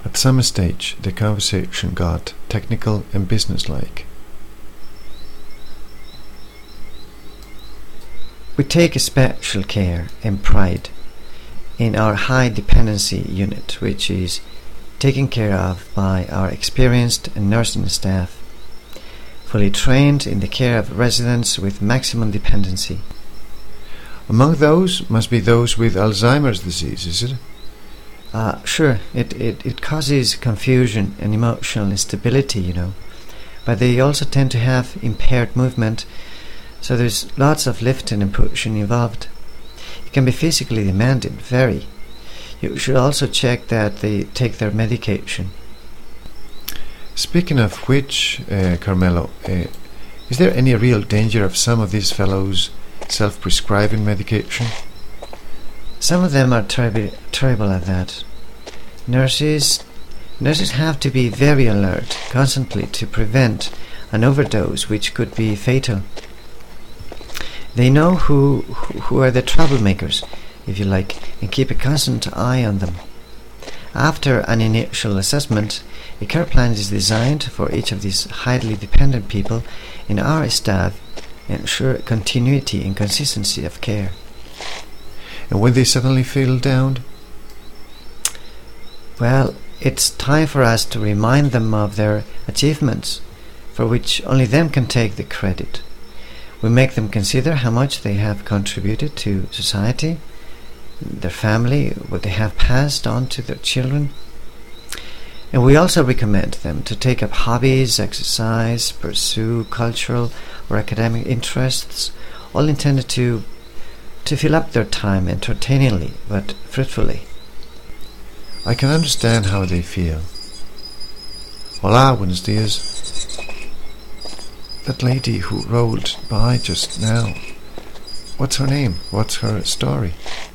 At some stage, the conversation got technical and businesslike. We take a special care and pride in our high dependency unit, which is taken care of by our experienced nursing staff, fully trained in the care of residents with maximum dependency. Among those must be those with Alzheimer's disease, is it? Sure, it causes confusion and emotional instability, but they also tend to have impaired movement, so there's lots of lifting and pushing involved. It can be physically demanding, very. You should also check that they take their medication. Speaking of which, Carmelo, is there any real danger of some of these fellows self-prescribing medication? Some of them are terrible at that. Nurses have to be very alert constantly to prevent an overdose which could be fatal. They know who are the troublemakers, if you like, and keep a constant eye on them. After an initial assessment, a care plan is designed for each of these highly dependent people in our staff and ensure continuity and consistency of care. And when they suddenly feel down? Well, it's time for us to remind them of their achievements, for which only them can take the credit. We make them consider how much they have contributed to society, their family, what they have passed on to their children. And we also recommend them to take up hobbies, exercise, pursue cultural or academic interests, all intended to fill up their time entertainingly but fruitfully. I can understand how they feel. Hola, buenos dias. That lady who rolled by just now, what's her name? What's her story?